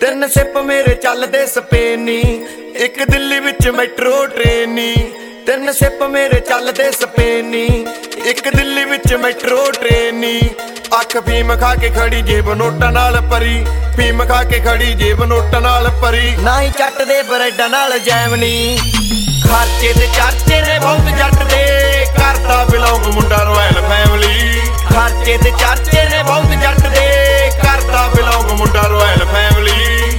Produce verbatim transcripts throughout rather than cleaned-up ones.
ਤਿੰਨ ਸਿਪ ਮੇਰੇ ਚੱਲਦੇ ਸਪੇਨੀ, ਇੱਕ ਦਿੱਲੀ ਵਿੱਚ ਮੈਟਰੋ ਟ੍ਰੇਨੀ। ਤਿੰਨ ਸਿਪ ਮੇਰੇ ਚੱਲਦੇ ਸਪੇਨੀ, ਇੱਕ ਦਿੱਲੀ ਵਿੱਚ ਮੈਟਰੋ ਟ੍ਰੇਨੀ। ਅੱਖ ਫੀਮ ਖਾ ਕੇ ਖੜੀ ਜੇਬ ਨੋਟਾਂ ਨਾਲ ਭਰੀ, ਫੀਮ ਖਾ ਕੇ ਖੜੀ ਜੇਬ ਨੋਟਾਂ ਨਾਲ ਭਰੀ। ਨਾ ਹੀ ਚੱਟ ਦੇ ਬਰੈਡਾਂ ਨਾਲ ਜੈਮਨੀ, ਖਰਚੇ ਤੇ ਚਰਚੇ ਨੇ ਬਹੁਤ ਜੱਟ ਦੇ। ਕਰਦਾ ਬਿਲੋਂਗ ਮੁੰਡਾ ਰੋਇਲ ਫੈਮਲੀ, ਖਰਚੇ ਤੇ ਚਰਚੇ ਨੇ ਬਹੁਤ ਜੱਟ ਦੇ। ਕਰਦਾ ਬਿਲੋਂਗ ਮੁੰਡਾ ਰੋਇਲ ਫੈਮਲੀ।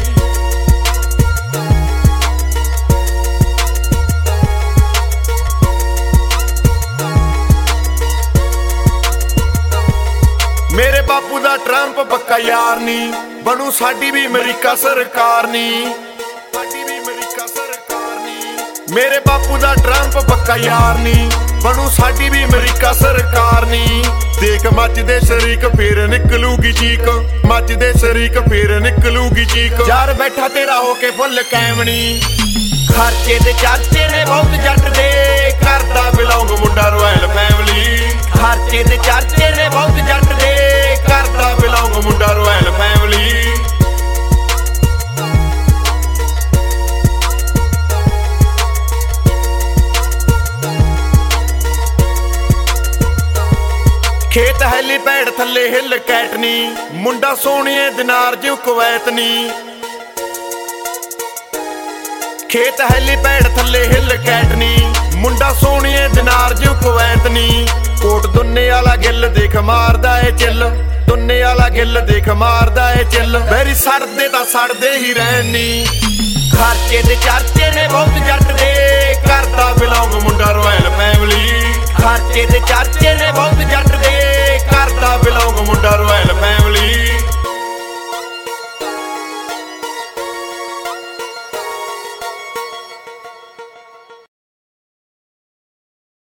ਮੇਰੇ ਬਾਪੂ ਦਾ ਟਰੰਪ ਪੱਕਾ ਯਾਰ ਨੀ, ਬਣੂ ਸਾਡੀ ਵੀ ਅਮਰੀਕਾ ਸਰਕਾਰ ਨੀ, ਸਾਡੀ ਵੀ ਅਮਰੀਕਾ ਸਰਕਾਰ ਨੀ। ਮੇਰੇ ਬਾਪੂ ਦਾ ਟਰੰਪ ਪੱਕਾ ਯਾਰ ਨੀ, ਬਣੂ ਸਾਡੀ ਵੀ ਅਮਰੀਕਾ ਸਰਕਾਰ ਨੀ। ਦੇਖ ਮੱਚਦੇ ਸ਼ਰੀਕ ਫੇਰ ਨਿਕਲੂਗੀ ਚੀਕ, ਮੱਚਦੇ ਸ਼ਰੀਕ ਫੇਰ ਨਿਕਲੂਗੀ ਚੀਕ। ਯਾਰ ਬੈਠਾ ਤੇਰਾ ਹੋ ਕੇ ਫੁੱਲ ਕੈਮਣੀ, ਖਰਚੇ ਤੇ ਚਰਚੇ ਨੇ ਬਹੁਤ ਜੱਟ ਦੇ। ਕਰਦਾ ਬਿਲੋਂਗ ਮੁੰਡਾ ਰੋਇਲ ਫੈਮਲੀ, ਖਰਚੇ ਤੇ ਚਰਚੇ ਨੇ ਬਹੁਤ ਜੱਟ ਦੇ। ਕਰਦਾ ਬਿਲੋਂਗ ਮੁੰਡਾ ਰੋਇਲ ਫੈਮਲੀ। ਖੇਤ ਹੈਲੀ ਪੈੜ ਥੱਲੇ ਹਿੱਲ ਕੈਟਨੀ, ਮੁੰਡਾ ਸੋਹਣੀਏ ਦਿਨਾਰ ਜਿਉ ਕੁਵੈਤ ਨੀ। ਖੇਤ ਹੈਲੀ ਪੈੜ ਥੱਲੇ ਹਿੱਲ ਕੈਟਨੀ, ਮੁੰਡਾ ਸੋਹਣੀਏ ਦਿਨਾਰ ਜਿਉ ਕੁਵੈਤ ਨੀ। ਕੋਟ ਦੁੰਨੇ ਵਾਲਾ ਗਿੱਲ ਦੇਖ ਮਾਰਦਾ ਏ ਚਿੱਲ, ਦੁੰਨੇ ਵਾਲਾ ਗਿੱਲ ਦੇਖ ਮਾਰਦਾ ਏ ਚਿੱਲ। ਬੈਰੀ ਸੜਦੇ ਤਾਂ ਸੜਦੇ ਹੀ ਰਹਿਣੀ, ਖਰਚੇ ਤੇ ਚਰਚੇ ਨੇ ਬਹੁਤ ਜੱਟ ਦੇ। ਕਰਦਾ ਬਿਲੋਂਗ ਮੁੰਡਾ ਰੋਇਲ ਫੈਮਲੀ, ਖਰਚੇ ਤੇ ਚਰਚੇ ਨੇ ਬਹੁਤ ਜੱਟ ਦੇ।